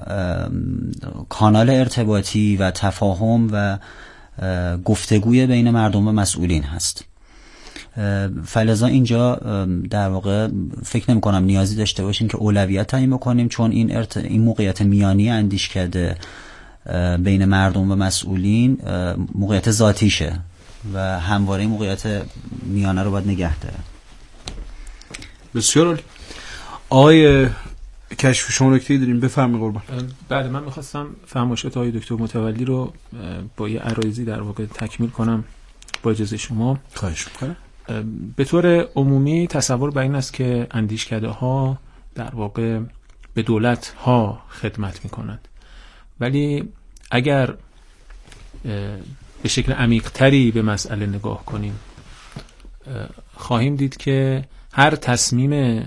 کانال ارتباطی و تفاهم و گفتگوی بین مردم و مسئولین هست. فلذا اینجا در واقع فکر نمی کنم نیازی داشته باشیم که اولویت تعیین بکنیم، چون این موقعیت میانی اندیشکده بین مردم و مسئولین موقعیت ذاتیشه و همواره موقعیت میانه رو باید نگه داره. بسیار عالی. آقای کشف شما نکته‌ای داریم؟ بفرمایید قربان. بله، من می‌خواستم فرمایشات آقای دکتر متولی رو با یه عرایضی در واقع تکمیل کنم با اجازه شما. خواهش می‌کنم. به طور عمومی تصور بر این است که اندیشکده‌ها در واقع به دولت‌ها خدمت می‌کنند، ولی اگر به شکل عمیق‌تری به مسئله نگاه کنیم خواهیم دید که هر تصمیم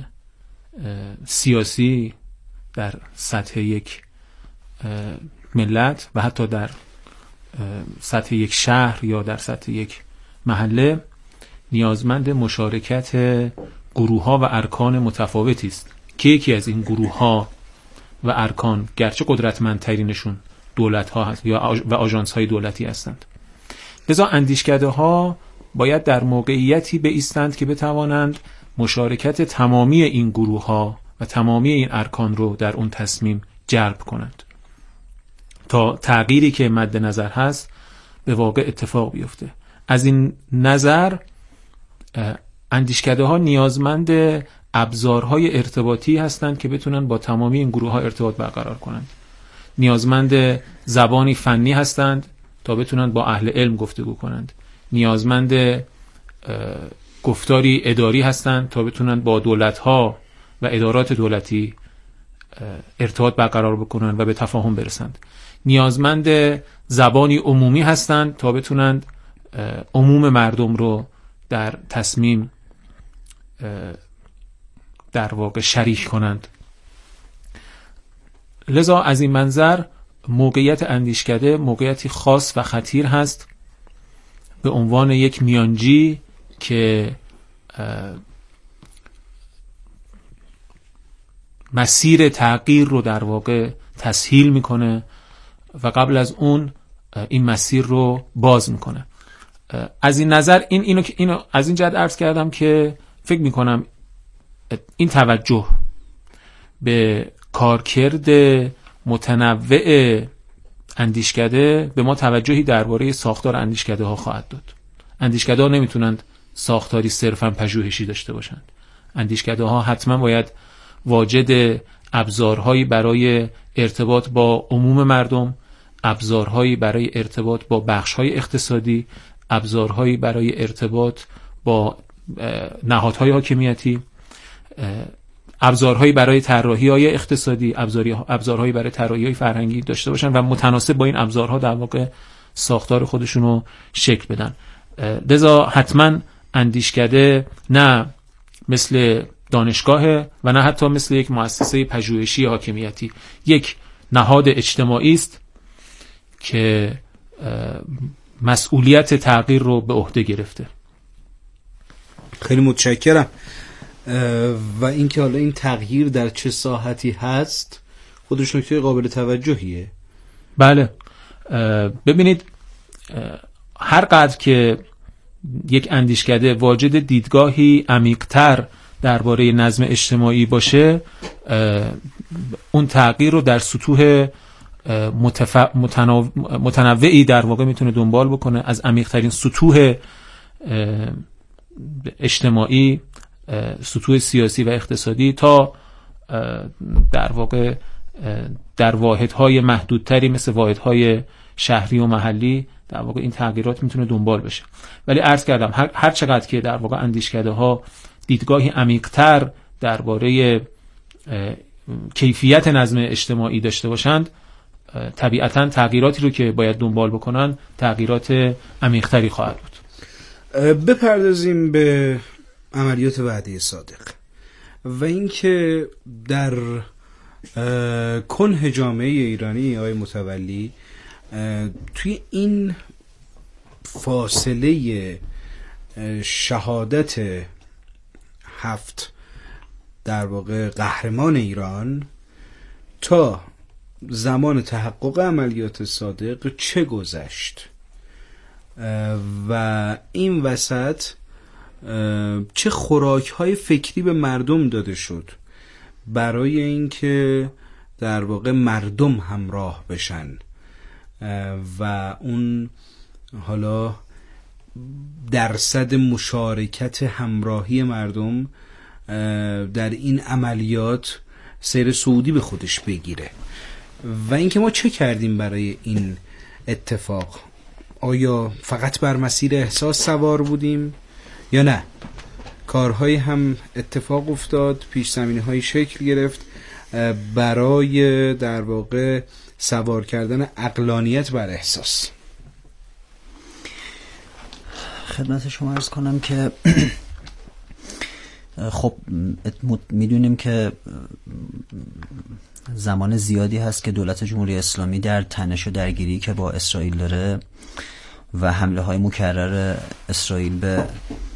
سیاسی در سطح یک ملت و حتی در سطح یک شهر یا در سطح یک محله نیازمند مشارکت گروه‌ها و ارکان متفاوتی است که یکی از این گروه‌ها و ارکان گرچه قدرتمندترینشون دولت‌ها هست یا و آژانس‌های دولتی هستند. لذا اندیشکده‌ها باید در موقعیتی بایستند که بتوانند مشارکت تمامی این گروه‌ها و تمامی این ارکان رو در اون تصمیم جلب کنند تا تغییری که مد نظر هست به واقع اتفاق بیفته. از این نظر اندیشکده‌ها نیازمند ابزارهای ارتباطی هستند که بتونن با تمامی این گروه‌ها ارتباط برقرار کنند. نیازمند زبانی فنی هستند تا بتونن با اهل علم گفتگو کنند. نیازمند گفتاری اداری هستند تا بتونن با دولت‌ها و ادارات دولتی ارتباط برقرار بکنند و به تفاهم برسند. نیازمند زبانی عمومی هستند تا بتونن عموم مردم رو در تصمیم در واقع شریک کنند. لذا از این منظر موقعیت اندیشکده موقعیتی خاص و خطیر هست به عنوان یک میانجی که مسیر تغییر رو در واقع تسهیل میکنه و قبل از اون این مسیر رو باز میکنه. از این نظر اینو از این جهت عرض کردم که فکر میکنم این توجه به کارکرد متنوع اندیشکده به ما توجهی درباره ساختار اندیشکده ها خواهد داد. اندیشکده ها نمیتونند ساختاری صرفاً پژوهشی داشته باشند. اندیشکده ها حتما باید واجد ابزارهایی برای ارتباط با عموم مردم، ابزارهایی برای ارتباط با بخش‌های اقتصادی، ابزارهایی برای ارتباط با نهادهای حاکمیتی، ابزارهایی برای طراحی‌های اقتصادی، ابزارهایی برای طراحی‌های فرهنگی داشته باشن و متناسب با این ابزارها در واقع ساختار خودشونو شکل بدن. لذا حتما اندیشکده نه مثل دانشگاه و نه حتی مثل یک مؤسسه پژوهشی حاکمیتی، یک نهاد اجتماعی است که مسئولیت تغییر رو به عهده گرفته. خیلی متشکرم. و اینکه حالا این تغییر در چه ساحتی هست خودش نکته قابل توجهیه. بله، ببینید هر قدر که یک اندیشکده واجد دیدگاهی عمیق‌تر درباره نظم اجتماعی باشه، اون تغییر رو در سطوح متنوعی در واقع میتونه دنبال بکنه، از عمیق‌ترین سطوح اجتماعی، سطوح سیاسی و اقتصادی تا در واقع در واحدهای محدودتری مثل واحدهای شهری و محلی در واقع این تغییرات میتونه دنبال بشه. ولی عرض کردم هر چقدر که در واقع اندیشکده ها دیدگاهی عمیق‌تر درباره کیفیت نظم اجتماعی داشته باشند، طبیعتاً تغییراتی رو که باید دنبال بکنن تغییرات عمیق‌تری خواهد بود. بپردازیم به عملیات وعده صادق و اینکه در کنه جامعه ایرانی آقای متولی توی این فاصله شهادت 7 در واقع قهرمان ایران تا زمان تحقق عملیات صادق چه گذشت و این وسط چه خوراک‌های فکری به مردم داده شد برای اینکه در واقع مردم همراه بشن و اون حالا درصد مشارکت همراهی مردم در این عملیات سیر صعودی به خودش بگیره و اینکه ما چه کردیم برای این اتفاق. آیا فقط بر مسیر احساس سوار بودیم یا نه؟ کارهایی هم اتفاق افتاد، پیش زمینه‌های شکل گرفت برای در واقع سوار کردن عقلانیت بر احساس. خدمت شما عرض کنم که خب میدونیم که زمان زیادی هست که دولت جمهوری اسلامی در تنش و درگیری که با اسرائیل داره و حمله های مکرر اسرائیل به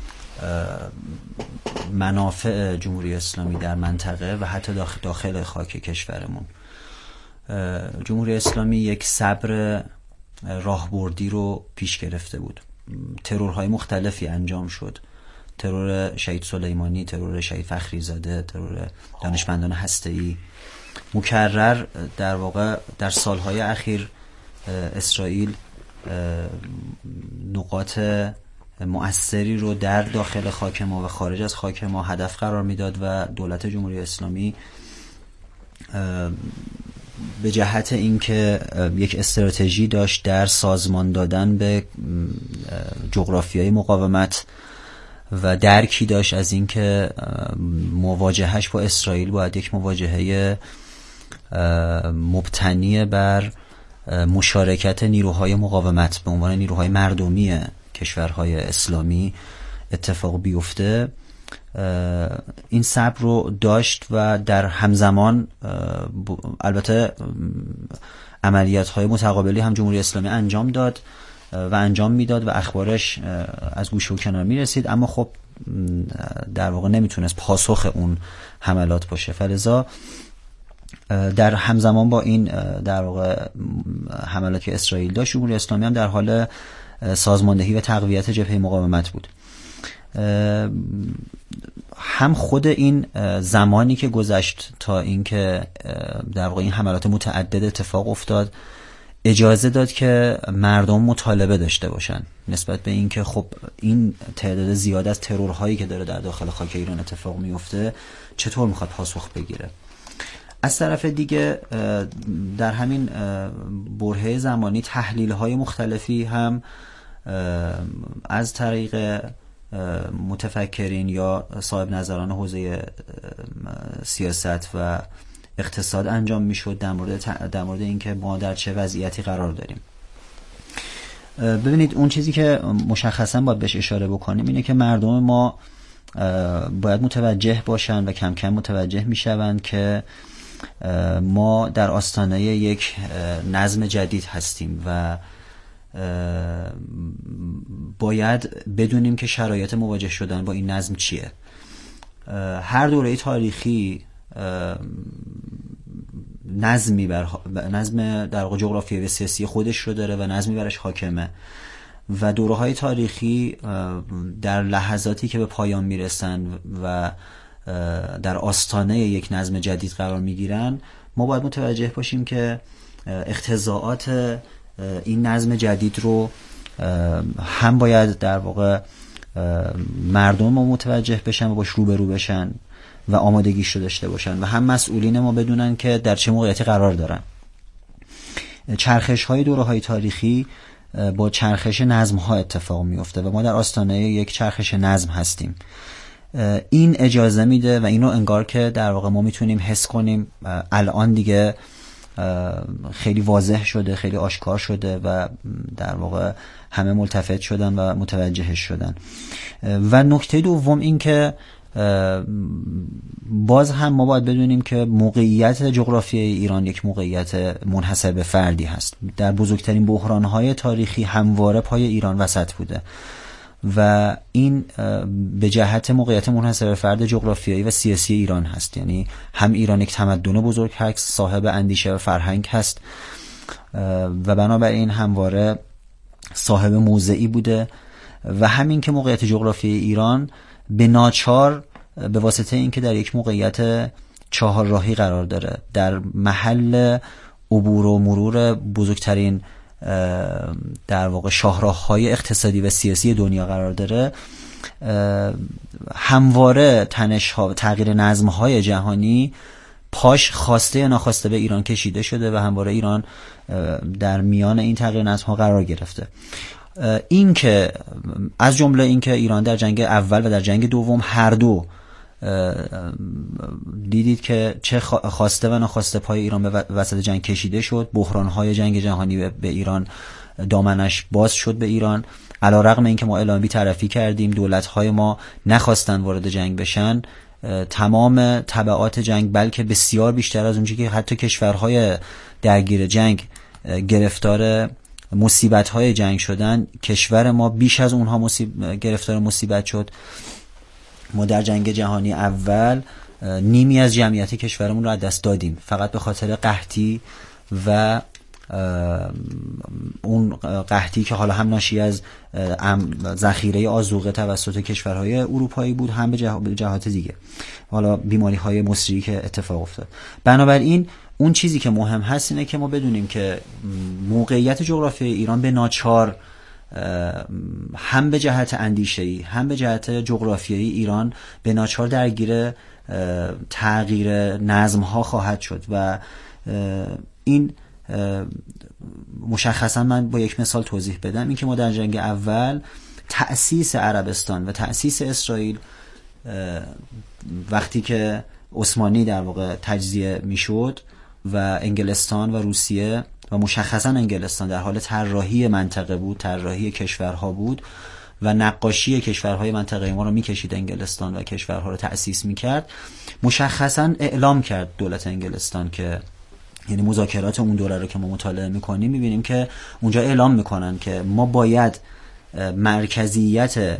منافع جمهوری اسلامی در منطقه و حتی داخل خاک کشورمون، جمهوری اسلامی یک صبر راهبردی رو پیش گرفته بود. ترورهای مختلفی انجام شد، ترور شهید سلیمانی، ترور شهید فخریزاده، ترور دانشمندان هسته‌ای مکرر. در واقع در سالهای اخیر اسرائیل نقاط مؤثری رو در داخل خاک ما و خارج از خاک ما هدف قرار میداد و دولت جمهوری اسلامی به جهت اینکه یک استراتژی داشت در سازمان دادن به جغرافیای مقاومت و درکی داشت از اینکه مواجهش با اسرائیل باید یک مواجهه مبتنی بر مشارکت نیروهای مقاومت به عنوان نیروهای مردمی کشورهای اسلامی اتفاق بیفته. این صبر رو داشت و در همزمان البته عملیات‌های متقابلی هم جمهوری اسلامی انجام داد و انجام میداد و اخبارش از گوشه و کنار میرسید، اما خب در واقع نمیتونست پاسخ اون حملات باشه. فلذا در همزمان با این در واقع حملات که اسرائیل داشت، جمهوری اسلامی هم در حال سازماندهی و تقویت جبهه مقاومت بود. هم خود این زمانی که گذشت تا اینکه در واقع این حملات متعدد اتفاق افتاد اجازه داد که مردم مطالبه داشته باشن نسبت به اینکه خب این تعداد زیاد از ترورهایی که داره در داخل خاک ایران اتفاق میفته چطور میخواد پاسخ بگیره. از طرف دیگه در همین برهه زمانی تحلیل‌های مختلفی هم از طریق متفکرین یا صاحب نظران حوزه سیاست و اقتصاد انجام میشد در مورد اینکه ما در چه وضعیتی قرار داریم. ببینید اون چیزی که مشخصا باید بهش اشاره بکنیم اینه که مردم ما باید متوجه باشن و کم کم متوجه میشوند که ما در آستانه یک نظم جدید هستیم و باید بدونیم که شرایط مواجه شدن با این نظم چیه. هر دوره تاریخی نظمی نظم در واقع جغرافیایی و سیاسی خودش رو داره و نظمی برش حاکمه و دوره‌های تاریخی در لحظاتی که به پایان میرسن و در آستانه یک نظم جدید قرار میگیرن ما باید متوجه باشیم که اقتضاعات این نظم جدید رو هم باید در واقع مردم ما متوجه بشن و باش روبرو بشن و آمادگیش رو داشته باشن و هم مسئولین ما بدونن که در چه موقعیتی قرار دارن. چرخش های دوره های تاریخی با چرخش نظم ها اتفاق میفته و ما در آستانه یک چرخش نظم هستیم. این اجازه میده و اینو انگار که در واقع ما میتونیم حس کنیم الان دیگه خیلی واضح شده، خیلی آشکار شده و در واقع همه ملتفت شدن و متوجهش شدن. و نکته دوم این که باز هم ما باید بدونیم که موقعیت جغرافیایی ایران یک موقعیت منحصر به فردی هست. در بزرگترین بحران‌های تاریخی همواره پای ایران وسط بوده و این به جهت موقعیت منحصر به فرد جغرافیایی و سیاسی ایران هست. یعنی هم ایران یک تمدن بزرگ هست، صاحب اندیشه و فرهنگ هست و بنابراین همواره صاحب موضعی بوده و همین که موقعیت جغرافیایی ایران به ناچار به واسطه اینکه در یک موقعیت چهارراهی قرار داره، در محل عبور و مرور بزرگترین در واقع شاهراه‌های اقتصادی و سیاسی دنیا قرار داره، همواره تنش‌ها، تغییر نظم‌های جهانی پاش خواسته یا ناخواسته به ایران کشیده شده و همواره ایران در میان این تغییر نظم‌ها قرار گرفته. این که از جمله این که ایران در جنگ اول و در جنگ دوم هر دو دیدید که چه خواسته و ناخواسته پای ایران به وسط جنگ کشیده شد. بحران‌های جنگ جهانی به ایران دامنش باز شد به ایران، علی‌رغم اینکه ما اعلام بی‌طرفی کردیم، دولت‌های ما نخواستن وارد جنگ بشن. تمام تبعات جنگ، بلکه بسیار بیشتر از اونجایی که حتی کشورهای درگیر جنگ گرفتار مصیبت‌های جنگ شدن، کشور ما بیش از اونها گرفتار مصیبت شد. ما در جنگ جهانی اول نیمی از جمعیت کشورمون رو از دست دادیم فقط به خاطر قحطی و اون قحطی که حالا هم ناشی از ذخیره آذوقه توسط کشورهای اروپایی بود، هم به جهات دیگه حالا بیماری‌های مسری که اتفاق افتاد. بنابراین اون چیزی که مهم هست اینه که ما بدونیم که موقعیت جغرافیایی ایران به ناچار هم به جهت اندیشه‌ای هم به جهت جغرافیایی ایران به ناچار درگیر تغییر نظم‌ها خواهد شد و این مشخصا من با یک مثال توضیح بدم. این که ما در جنگ اول تأسیس عربستان و تأسیس اسرائیل، وقتی که عثمانی در واقع تجزیه میشد و انگلستان و روسیه و مشخصا انگلستان در حال طراحی منطقه بود، طراحی کشورها بود و نقاشی کشورهای منطقه ما رو میکشید انگلستان و کشورها رو تأسیس میکرد، مشخصا اعلام کرد دولت انگلستان که، یعنی مذاکرات اون دوره رو که ما مطالعه میکنیم میبینیم که اونجا اعلام میکنن که ما باید مرکزیت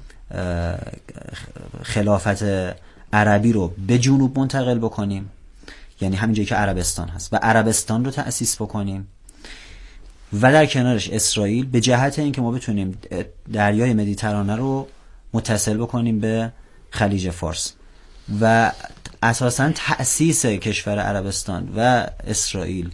خلافت عربی رو به جنوب منتقل بکنیم، یعنی همین جایی که عربستان هست و عربستان رو تأسیس بکنیم و در کنارش اسرائیل، به جهت اینکه ما بتونیم دریای مدیترانه رو متصل بکنیم به خلیج فارس و اساساً تأسیس کشور عربستان و اسرائیل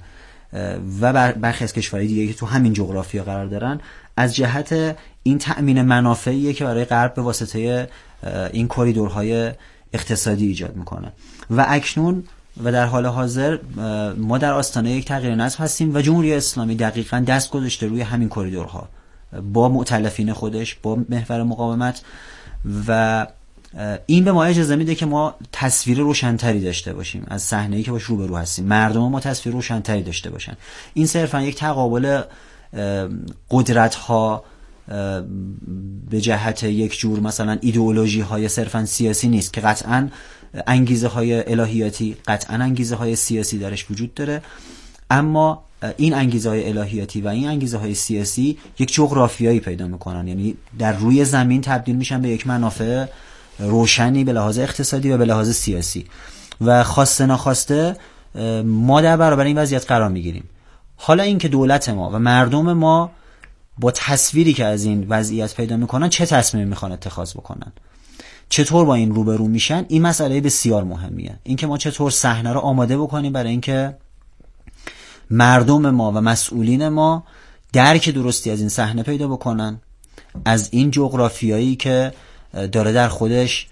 و برخی از کشورهای دیگه که تو همین جغرافیا قرار دارن از جهت این تأمین منافعیه که برای غرب به واسطه این کریدورهای اقتصادی ایجاد میکنه و اکنون و در حال حاضر ما در آستانه یک تغییر نظم هستیم و جمهوری اسلامی دقیقاً دست گذاشته روی همین کریدورها با مؤتلفین خودش، با محور مقاومت و این به ما اجازه میده که ما تصویر روشن‌تری داشته باشیم از صحنه‌ای که باش روبرو هستیم، مردم ما تصویر روشن‌تری داشته باشن. این صرفاً یک تقابل قدرت‌ها به جهت یک جور مثلا ایدئولوژی‌های صرفاً سیاسی نیست که قطعاً انگیزه‌های الهیاتی، قطعاً انگیزه‌های سیاسی درش وجود داره، اما این انگیزه‌های الهیاتی و این انگیزه‌های سیاسی یک جغرافیایی پیدا می‌کنن، یعنی در روی زمین تبدیل میشن به یک منافع روشنی به لحاظ اقتصادی و به لحاظ سیاسی و خواسته ناخواسته ما در برابر این وضعیت قرار میگیریم. حالا این که دولت ما و مردم ما با تصویری که از این وضعیت پیدا میکنن چه تصمیمی میخوان اتخاذ بکنن، چطور با این روبرو میشن، این مسئله بسیار مهمیه. این که ما چطور صحنه رو آماده بکنیم برای اینکه مردم ما و مسئولین ما درک درستی از این صحنه پیدا بکنن، از این جغرافیایی که داره در خودش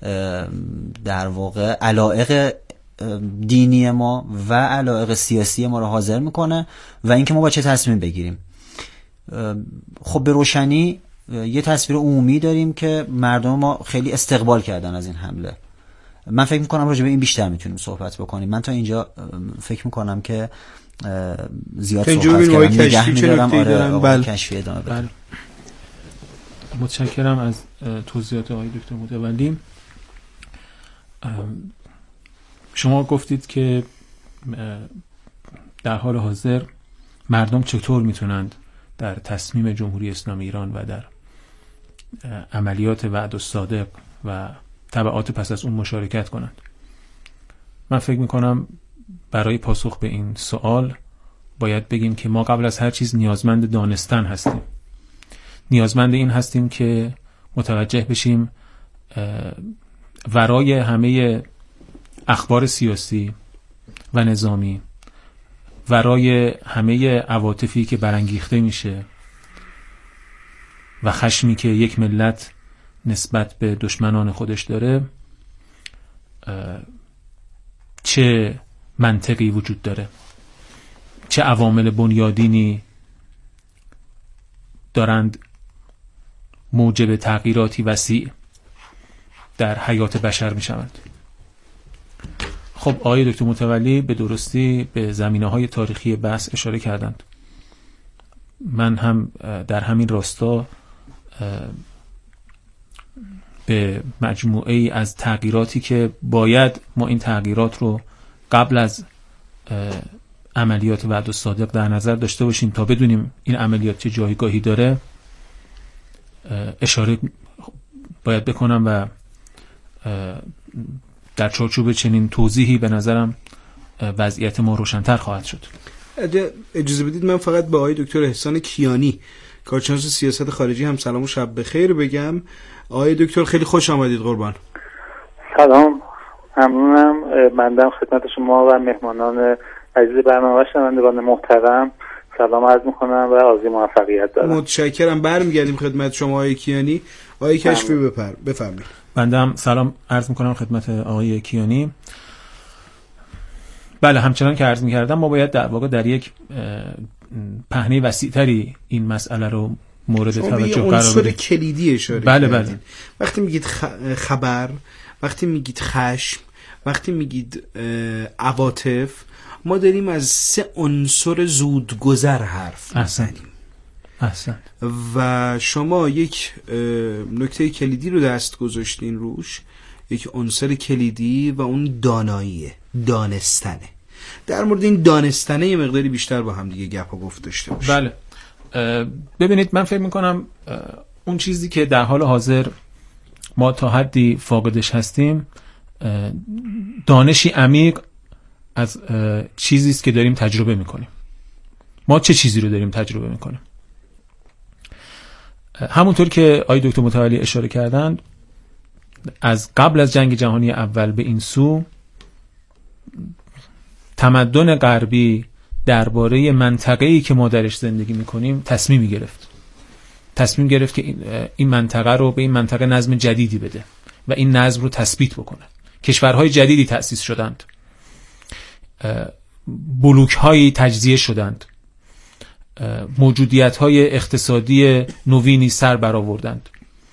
در واقع علایق دینی ما و علایق سیاسی ما رو حاضر میکنه و اینکه ما با چه تصمیم بگیریم. خب به روشنی یه تصویر عمومی داریم که مردم ما خیلی استقبال کردن از این حمله. من فکر میکنم راجع به این بیشتر میتونیم صحبت بکنیم. من تا اینجا فکر میکنم که زیاد صحبت کردم، نگه میدارم آره کشفی ادامه بدم. متشکرم از توضیحات آقای دکتر متولی. شما گفتید که در حال حاضر مردم چطور میتونند در تصمیم جمهوری اسلامی ایران و در عملیات وعد الصادق و تبعات پس از اون مشارکت کنند. من فکر میکنم برای پاسخ به این سوال باید بگیم که ما قبل از هر چیز نیازمند دانستن هستیم. نیازمند این هستیم که متوجه بشیم ورای همه اخبار سیاسی و نظامی، ورای همه عواطفی که برانگیخته میشه و خشمی که یک ملت نسبت به دشمنان خودش داره، چه منطقی وجود داره، چه عوامل بنیادینی دارند موجب تغییراتی وسیع در حیات بشر می شوند. خب آقای دکتر متولی به درستی به زمینه‌های تاریخی بحث اشاره کردند. من هم در همین راستا به مجموعه ای از تغییراتی که باید ما این تغییرات رو قبل از عملیات وعد الصادق در نظر داشته باشیم تا بدونیم این عملیات چه جایگاهی داره اشاره باید بکنم و در چارچوب چنین توضیحی به نظرم وضعیت ما روشن‌تر خواهد شد. اجازه بدید من فقط به آقای دکتر احسان کیانی کارشناس سیاست خارجی هم سلام و شب بخیر بگم. آقای دکتر خیلی خوش آمدید قربان. سلام، ممنونم. بنده خدمت شما و مهمانان عزیز برنامه و شنوندگان محترم سلام عرض می‌کنم و آرزوی موفقیت دارم. متشکرم. برمیگردیم خدمت شما آقای کیانی. آقای کشفی بفرمایید. بنده هم سلام عرض می‌کنم خدمت آقای کیانی. بله، همچنان که عرض می‌کردم ما باید در واقع در یک پهنه وسیع‌تری این مسئله رو مورد توجه قرار بدیم. عنصر کلیدی اشاره بله بله. وقتی میگید خبر، وقتی میگید خشم، وقتی میگید عواطف، ما داریم از 3 عنصر زودگذر حرف میزنیم. احسن. و شما یک نکته کلیدی رو دست گذاشتین روش، یک عنصر کلیدی و اون داناییه، دانستنه. در مورد این دانستنه یه مقداری بیشتر با هم دیگه گپ و گفت داشته باشیم. بله. ببینید من فکر میکنم اون چیزی که در حال حاضر ما تا حدی فاقدش هستیم دانشی عمیق از چیزی است که داریم تجربه میکنیم. ما چه چیزی رو داریم تجربه میکنیم؟ همونطور که آقای دکتر متولی اشاره کردند، از قبل از جنگ جهانی اول به این سو تمدن غربی درباره منطقه‌ای که ما درش زندگی میکنیم تصمیم گرفت که این منطقه رو به این منطقه نظم جدیدی بده و این نظم رو تثبیت بکنه. کشورهای جدیدی تأسیس شدند، بلوک‌هایی تجزیه شدند، موجودیت‌های اقتصادی نوینی سر برآوردند،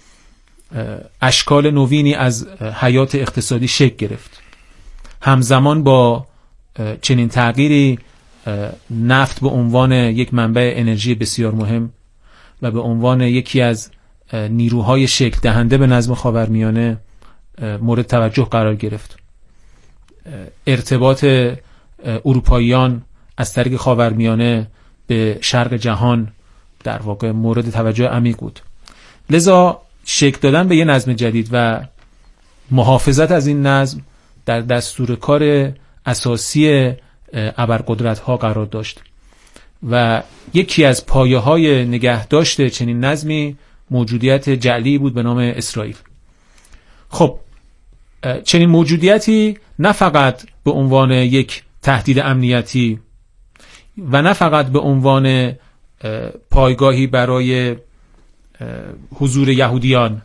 اشکال نوینی از حیات اقتصادی شکل گرفت. همزمان با چنین تغییری نفت به عنوان یک منبع انرژی بسیار مهم و به عنوان یکی از نیروهای شکل دهنده به نظم خاورمیانه مورد توجه قرار گرفت. ارتباط اروپاییان از طریق خاورمیانه به شرق جهان در واقع مورد توجه عمیق بود. لذا شکل دادن به یه نظم جدید و محافظت از این نظم در دستور کار اساسی ابرقدرت‌ها قرار داشت و یکی از پایه‌های نگهداشت چنین نظمی موجودیت جعلی بود به نام اسرائیل. خب چنین موجودیتی نه فقط به عنوان یک تهدید امنیتی و نه فقط به عنوان پایگاهی برای حضور یهودیان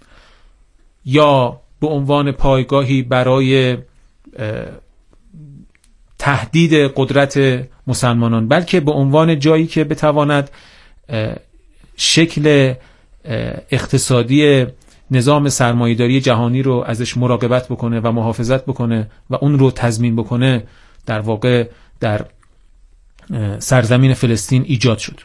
یا به عنوان پایگاهی برای تهدید قدرت مسلمانان، بلکه به عنوان جایی که بتواند شکل اقتصادی نظام سرمایه‌داری جهانی رو ازش مراقبت بکنه و محافظت بکنه و اون رو تضمین بکنه، در واقع در سرزمین فلسطین ایجاد شد.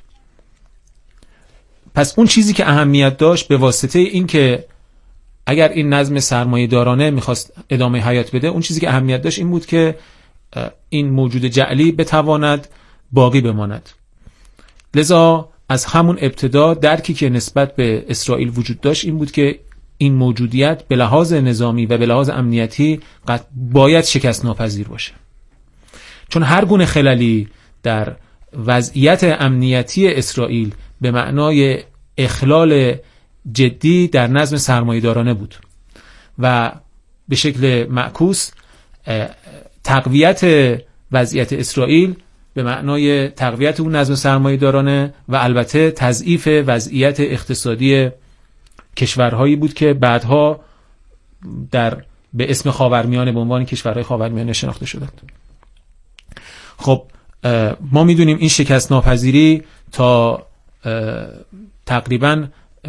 پس اون چیزی که اهمیت داشت به واسطه این که اگر این نظم سرمایه‌دارانه میخواست ادامه حیات بده، اون چیزی که اهمیت داشت این بود که این موجود جعلی بتواند باقی بماند. لذا از همون ابتدا درکی که نسبت به اسرائیل وجود داشت این بود که این موجودیت به لحاظ نظامی و به لحاظ امنیتی باید شکست ناپذیر باشه، چون هر گونه خللی در وضعیت امنیتی اسرائیل به معنای اخلال جدی در نظم سرمایه‌دارانه بود و به شکل معکوس تقویت وضعیت اسرائیل به معنای تقویت اون نظم سرمایه‌دارانه و البته تضعیف وضعیت اقتصادی کشورهایی بود که بعدها به اسم خاورمیانه به عنوان کشورهای خاورمیانه شناخته شدند. خب ما میدونیم این شکست ناپذیری تا تقریباً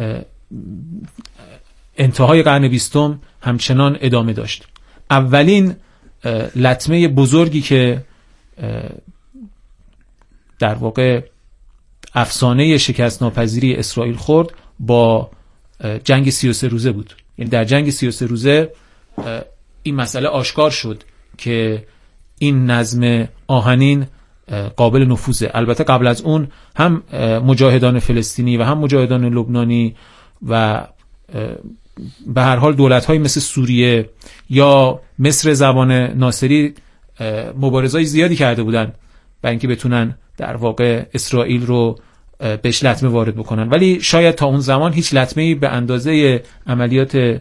انتهای قرن 20 همچنان ادامه داشت. اولین لطمه بزرگی که در واقع افسانه شکست ناپذیری اسرائیل خورد با جنگ 33 روزه بود. یعنی در جنگ 33 روزه این مسئله آشکار شد که این نظم آهنین قابل نفوذه. البته قبل از اون هم مجاهدان فلسطینی و هم مجاهدان لبنانی و به هر حال دولت‌های مثل سوریه یا مصر زمان ناصری مبارزه‌های زیادی کرده بودن برای اینکه بتونن در واقع اسرائیل رو بهش لطمه وارد بکنن، ولی شاید تا اون زمان هیچ لطمه‌ای به اندازه عملیات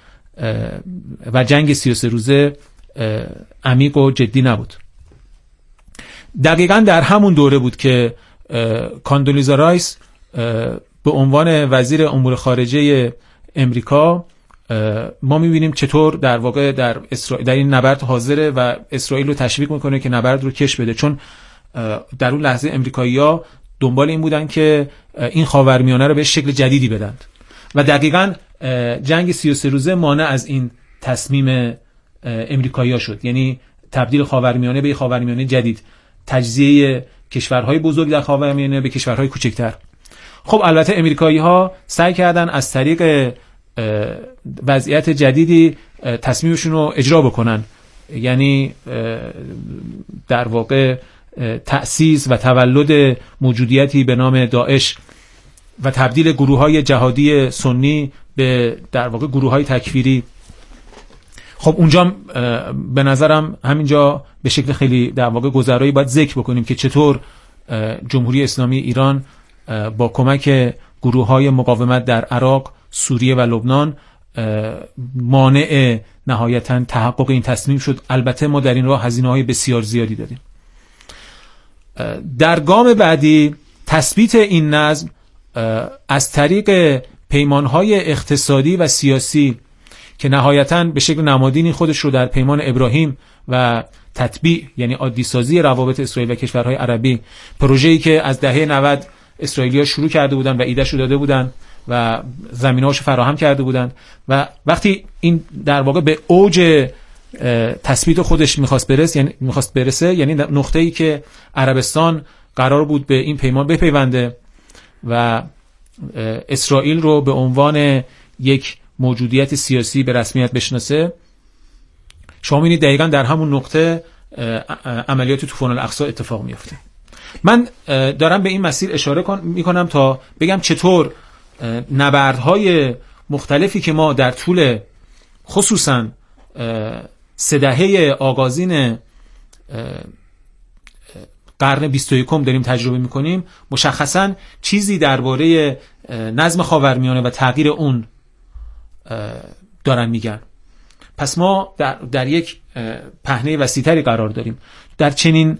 و جنگ 33 روزه عمیق و جدی نبود. دقیقاً در همون دوره بود که کاندولیزا رایس به عنوان وزیر امور خارجه امریکا ما می‌بینیم چطور در واقع در این نبرد حاضره و اسرائیل رو تشویق میکنه که نبرد رو کش بده، چون در اون لحظه امریکایی‌ها دنبال این بودن که این خاورمیانه رو به شکل جدیدی بدن و دقیقاً جنگ 33 روزه مانع از این تصمیم امریکایی‌ها شد، یعنی تبدیل خاورمیانه به خاورمیانه جدید، تجزیه کشورهای بزرگ در خاورمیانه به کشورهای کوچکتر. خب البته امریکایی‌ها سعی کردن از طریق وضعیت جدیدی تصمیمشون رو اجرا بکنن، یعنی در واقع تأسیس و تولد موجودیتی به نام داعش و تبدیل گروه‌های جهادی سنی به در واقع گروه‌های تکفیری. خب اونجا به نظرم همینجا به شکل خیلی در واقع گذرایی باید ذکر بکنیم که چطور جمهوری اسلامی ایران با کمک گروه‌های مقاومت در عراق، سوریه و لبنان مانع نهایتاً تحقق این تصمیم شد. البته ما در این راه هزینه‌های بسیار زیادی دادیم. در گام بعدی تثبیت این نظم از طریق پیمان‌های اقتصادی و سیاسی که نهایتاً به شکل نمادینی خودش رو در پیمان ابراهیم و تطبیع، یعنی عادی سازی روابط اسرائیل و کشورهای عربی، پروژه‌ای که از دهه 90 اسرائیلی‌ها شروع کرده بودن و ایده‌شو داده بودن و زمینه‌هاش فراهم کرده بودن و وقتی این در واقع به اوج تثبیت خودش می‌خواست برسه، یعنی نقطه‌ای که عربستان قرار بود به این پیمان بپیونده و اسرائیل رو به عنوان یک موجودیت سیاسی به رسمیت بشناسه، شما می‌بینید دقیقاً در همون نقطه عملیات طوفان الاقصی اتفاق میفته. من دارم به این مسیر اشاره میکنم تا بگم چطور نبردهای مختلفی که ما در طول خصوصاً 3 دهه آغازین قرن 21 داریم تجربه میکنیم، مشخصاً چیزی درباره نظم خاورمیانه و تغییر اون دارن میگن. پس ما در یک پهنه وسیع‌تری قرار داریم. در چنین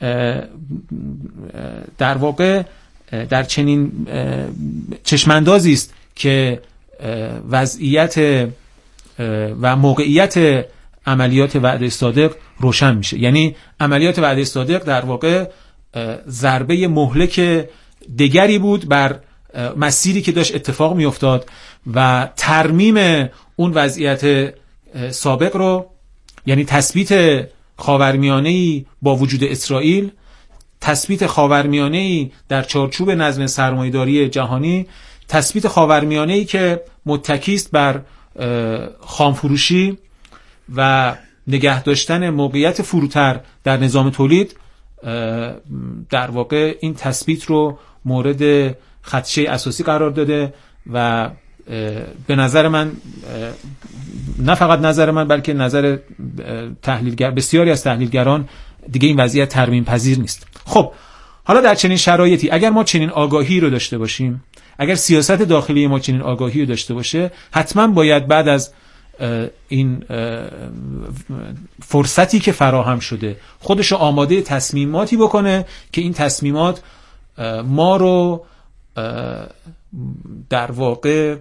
در واقع در چنین چشماندازی است که وضعیت و موقعیت عملیات وعده صادق روشن میشه. یعنی عملیات وعده صادق در واقع ضربه مهلک دیگری بود بر مسیری که داشت اتفاق میافتاد و ترمیم اون وضعیت سابق رو، یعنی تثبیت خاورمیانه‌ای با وجود اسرائیل، تثبیت خاورمیانه‌ای در چارچوب نظم سرمایه‌داری جهانی، تثبیت خاورمیانه‌ای که متکی است بر خامفروشی و نگه داشتن موقعیت فروتر در نظام تولید، در واقع این تثبیت رو مورد خدشه اساسی قرار داده و به نظر من، نه فقط نظر من بلکه نظر بسیاری از تحلیلگران، دیگه این وضعیت ترمیم پذیر نیست. خب حالا در چنین شرایطی اگر ما چنین آگاهی رو داشته باشیم، اگر سیاست داخلی ما چنین آگاهی رو داشته باشه، حتما باید بعد از این فرصتی که فراهم شده خودش رو آماده تصمیماتی بکنه که این تصمیمات ما رو در واقع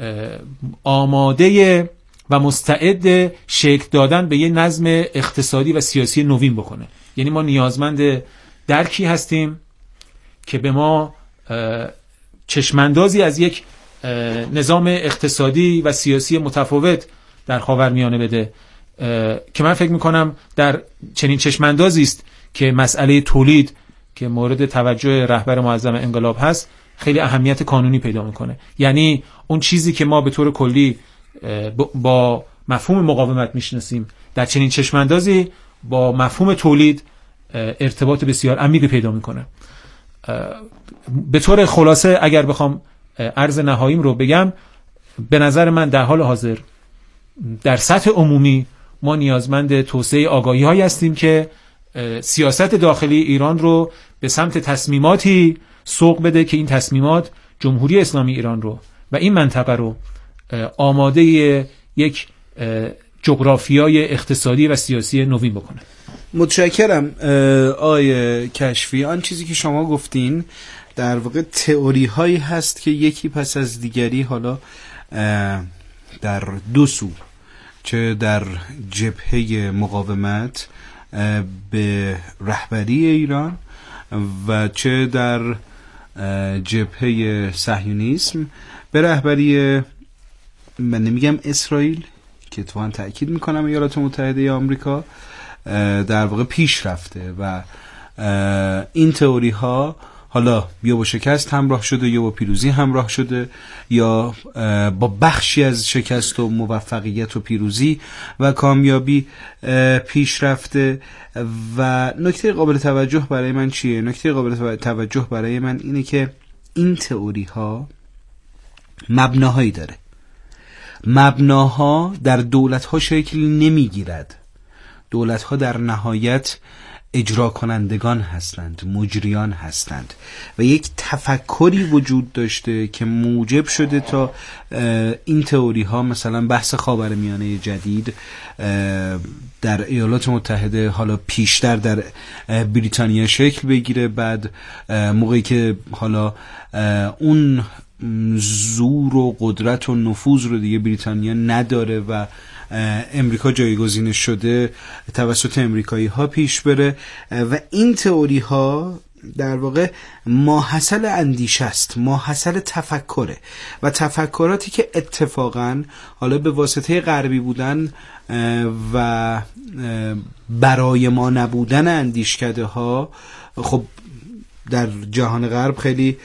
آماده و مستعد شکل دادن به یه نظم اقتصادی و سیاسی نوین بکنه. یعنی ما نیازمند درکی هستیم که به ما چشماندازی از یک نظام اقتصادی و سیاسی متفاوت در خاورمیانه بده، که من فکر میکنم در چنین چشماندازی است که مسئله تولید که مورد توجه رهبر معظم انقلاب هست خیلی اهمیت قانونی پیدا میکنه. یعنی اون چیزی که ما به طور کلی با مفهوم مقاومت میشناسیم، در چنین چشماندازی با مفهوم تولید ارتباط بسیار عمیقی پیدا میکنه. به طور خلاصه اگر بخوام عرض نهاییم رو بگم، به نظر من در حال حاضر در سطح عمومی ما نیازمند توسعه آگاهی هایی هستیم که سیاست داخلی ایران رو به سمت تصمیماتی سوق بده که این تصمیمات جمهوری اسلامی ایران رو و این منطقه رو آماده یک جغرافیای اقتصادی و سیاسی نوین بکنه. متشکرم آقای کشفی. آن چیزی که شما گفتین در واقع تئوری هایی هست که یکی پس از دیگری حالا در دو سو، چه در جبهه مقاومت به رهبری ایران و چه در جبهه صهیونیسم به رهبری، من نمیگم اسرائیل که اتفاقا تأکید میکنم ایالات متحده آمریکا، در واقع پیش رفته و این تئوری ها حالا یا با شکست همراه شده یا با پیروزی همراه شده یا با بخشی از شکست و موفقیت و پیروزی و کامیابی پیش رفته. و نکته قابل توجه برای من چیه؟ نکته قابل توجه برای من اینه که این تئوری ها مبناهایی داره. مبناها در دولت ها شکل نمیگیرد. دولت ها در نهایت اجرا کنندگان هستند، مجریان هستند و یک تفکری وجود داشته که موجب شده تا این تئوری ها، مثلا بحث خاورمیانه جدید در ایالات متحده، حالا پیشتر در بریتانیا شکل بگیره، بعد موقعی که حالا اون زور و قدرت و نفوذ رو دیگه بریتانیا نداره و امریکا جایگزین شده، توسط امریکایی ها پیش بره و این تئوری ها در واقع ماحصل اندیشه است، ماحصل تفکره و تفکراتی که اتفاقا حالا به واسطه غربی بودن و برای ما نبودن اندیشکده ها، خب در جهان غرب خیلی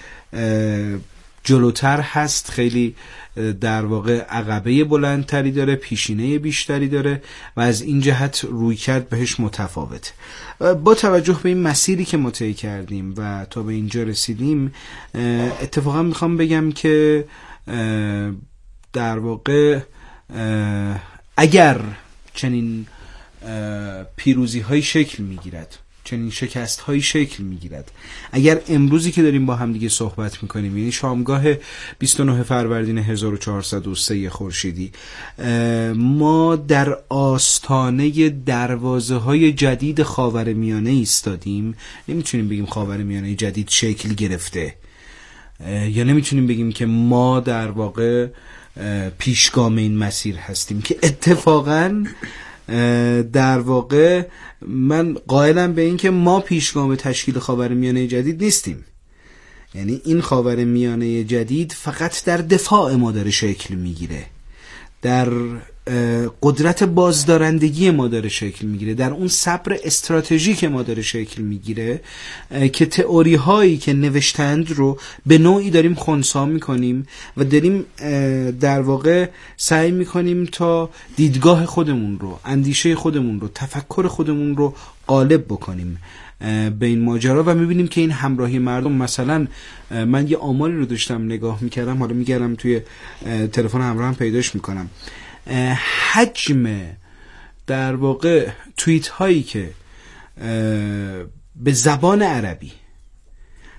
جلوتر هست، خیلی در واقع عقبه بلندتری داره، پیشینه بیشتری داره و از این جهت رویکرد بهش متفاوت. با توجه به این مسیری که ما طی کردیم و تا به اینجا رسیدیم، اتفاقا میخوام بگم که در واقع اگر چنین پیروزی های شکل میگیرد، چنین شکست های شکل میگیرد، اگر امروزی که داریم با هم دیگه صحبت میکنیم، یعنی شامگاه 29 فروردین 1403 خورشیدی، ما در آستانه دروازه های جدید خاورمیانه ایستادیم، نمیتونیم بگیم خاورمیانه جدید شکل گرفته، یا نمیتونیم بگیم که ما در واقع پیشگام این مسیر هستیم، که اتفاقاً در واقع من قائلم به این که ما پیشگام تشکیل خاورمیانه جدید نیستیم. یعنی این خاورمیانه جدید فقط در دفاع ما داره شکل میگیره، در قدرت بازدارندگی ما داره شکل میگیره، در اون صبر استراتژیک ما داره شکل میگیره که تئوری هایی که نوشتند رو به نوعی داریم خنثی میکنیم و داریم در واقع سعی میکنیم تا دیدگاه خودمون رو، اندیشه خودمون رو، تفکر خودمون رو غالب بکنیم به این ماجرا و میبینیم که این همراهی مردم، مثلا من یه آماری رو داشتم نگاه میکردم، حالا میگردم توی تلفن همراهم پیداش میکنم، حجم در واقع توییت هایی که به زبان عربی